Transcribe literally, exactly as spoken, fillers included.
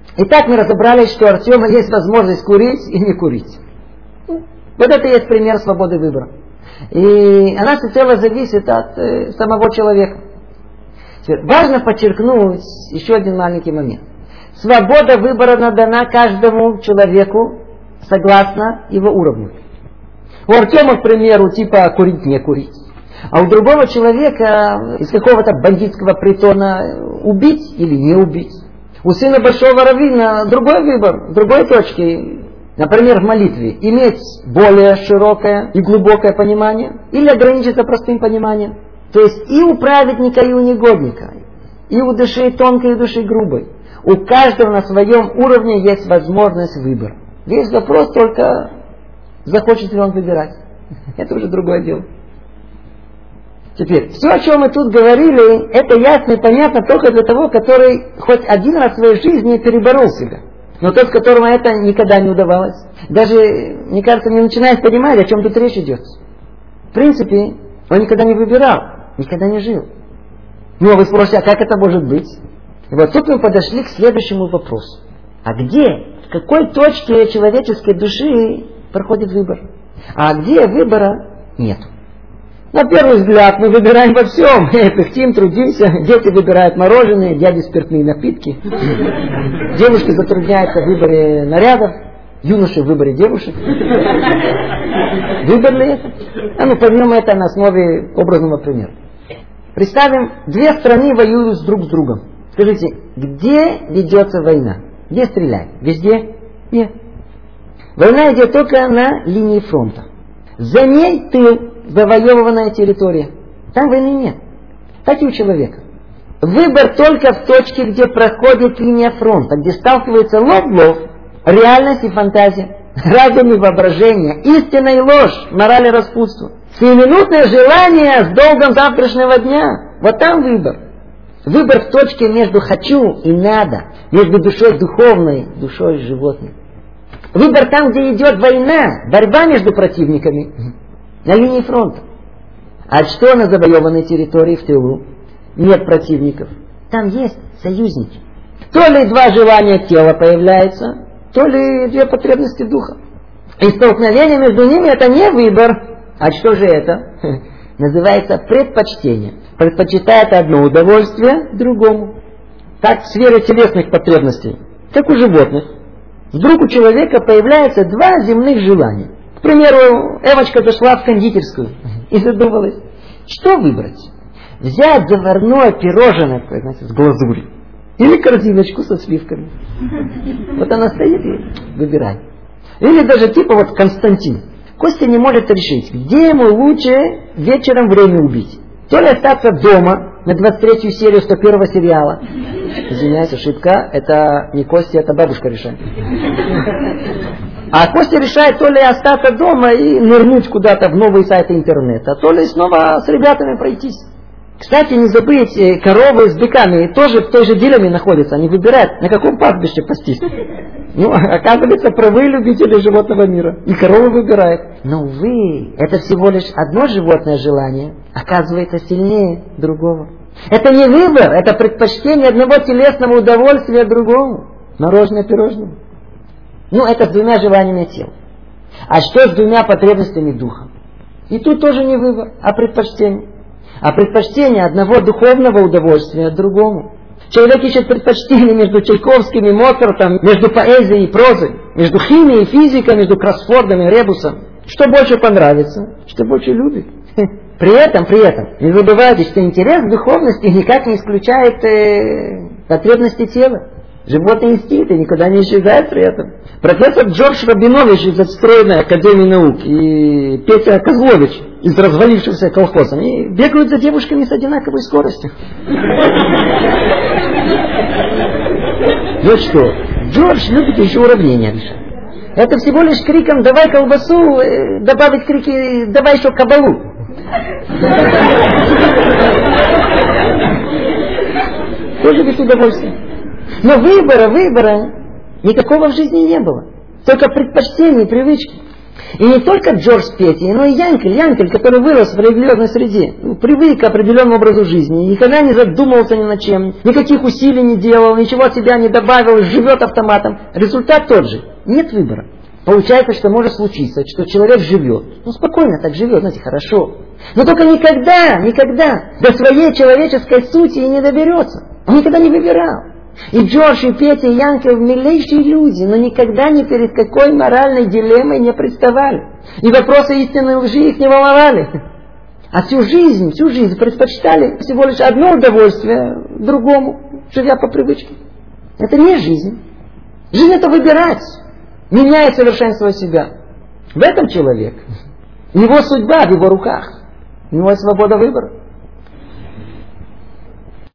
Итак, мы разобрались, что у Артема есть возможность курить и не курить. Вот это и есть пример свободы выбора. И она всецело зависит от э, самого человека. Теперь, важно подчеркнуть еще один маленький момент. Свобода выбора дана каждому человеку согласно его уровню. У Артема, к примеру, типа курить, не курить. А у другого человека из какого-то бандитского притона убить или не убить. У сына большого раввина другой выбор, другой точки. Например, в молитве иметь более широкое и глубокое понимание или ограничиться простым пониманием. То есть и у праведника, и у негодника, и у души тонкой, и у души грубой. У каждого на своем уровне есть возможность выбора. Весь вопрос только, захочет ли он выбирать. Это уже другое дело. Теперь, все, о чем мы тут говорили, это ясно и понятно только для того, который хоть один раз в своей жизни переборол себя. Но тот, которому это никогда не удавалось, даже, мне кажется, не начинает понимать, о чем тут речь идет. В принципе, он никогда не выбирал, никогда не жил. Ну, а вы спросите, а как это может быть? И вот тут мы подошли к следующему вопросу. А где, в какой точке человеческой души проходит выбор? А где выбора нет? На первый взгляд мы выбираем во всем. Пыхтим, трудимся. Дети выбирают мороженое, дяди спиртные напитки. Девушки затрудняются в выборе нарядов. Юноши в выборе девушек. Выбор ли это? А ну поймем это на основе образного примера. Представим, две страны воюют друг с другом. Скажите, где ведется война? Где стреляют? Везде? Нет. Война идет только на линии фронта. За ней тыл. Завоеванная территория. Там войны нет. Так и у человека. Выбор только в точке, где проходит линия фронта, где сталкиваются лоб в лоб, реальность и фантазия, разум и воображение, истина и ложь, мораль и распутство. Сиюминутное желание с долгом завтрашнего дня. Вот там выбор. Выбор в точке между хочу и надо, между душой духовной, душой животной. Выбор там, где идет война, борьба между противниками. На линии фронта. А что на завоеванной территории в тылу? Нет противников. Там есть союзники. То ли два желания тела появляются, то ли две потребности духа. И столкновение между ними это не выбор. А что же это? Называется предпочтение. Предпочитает одно удовольствие другому. Так в сфере телесных потребностей, как у животных. Вдруг у человека появляются два земных желания. К примеру, Эвочка зашла в кондитерскую и задумалась, что выбрать? Взять заварное пирожное, знаете, с глазурью, или корзиночку со сливками. Вот она стоит и выбирает. Или даже типа вот Константин. Костя не может решить, где ему лучше вечером время убить. То ли остаться дома на двадцать третью серию сто первого сериала. Извиняюсь, ошибка. Это не Костя, это бабушка решает. А Костя решает то ли остаться дома и нырнуть куда-то в новые сайты интернета, то ли снова с ребятами пройтись. Кстати, не забыть, коровы с быками тоже в той же дилемме находятся. Они выбирают, на каком пастбище пастись. Ну, оказывается, правы любители животного мира. И коровы выбирают. Но, увы, это всего лишь одно животное желание оказывается сильнее другого. Это не выбор, это предпочтение одного телесного удовольствия другому. Мороженое пирожное. Ну, это с двумя желаниями тела. А что с двумя потребностями духа? И тут тоже не выбор, а предпочтение. А предпочтение одного духовного удовольствия другому. Человек ищет предпочтение между Чайковским и Моцартом, между поэзией и прозой, между химией и физикой, между Кроссфордом и Ребусом. Что больше понравится, что больше любит. При этом, при этом, не забывайте, что интерес к духовности никак не исключает э, потребности тела. Животные инстинкты никуда не исчезают при этом. Профессор Джордж Рабинович из отстроенной Академии наук и Петя Козлович из развалившегося колхоза, они бегают за девушками с одинаковой скоростью. Вот что, Джордж любит еще уравнения решать. Это всего лишь криком «давай колбасу», добавить крики «давай еще кабалу». Тоже без удовольствия. Но выбора, выбора никакого в жизни не было. Только предпочтения и привычки. И не только Джордж с Петей, но и Янкель, Янкель, который вырос в религиозной среде, ну, привык к определенному образу жизни, никогда не задумывался ни над чем, никаких усилий не делал, ничего от себя не добавил, живет автоматом. Результат тот же. Нет выбора. Получается, что может случиться, что человек живет. Ну, спокойно так живет, знаете, хорошо. Но только никогда, никогда до своей человеческой сути и не доберется. Он никогда не выбирал. И Джордж, и Петя, и Янкел милейшие люди, но никогда ни перед какой моральной дилеммой не представали. И вопросы истинной лжи их не волновали. А всю жизнь, всю жизнь предпочитали всего лишь одно удовольствие другому, живя по привычке. Это не жизнь. Жизнь — это выбирать, менять, совершенствовать себя. В этом человек. Его судьба в его руках. У него есть свобода выбора.